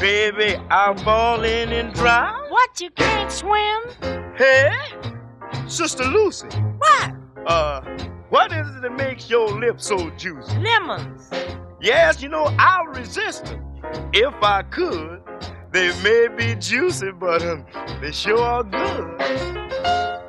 Baby, I'm falling in dry. What, you can't swim? Hey, Sister Lucy. What? What is it that makes your lips so juicy? Lemons. Yes, you know, I'll resist them. If I could, they may be juicy, but they sure are good.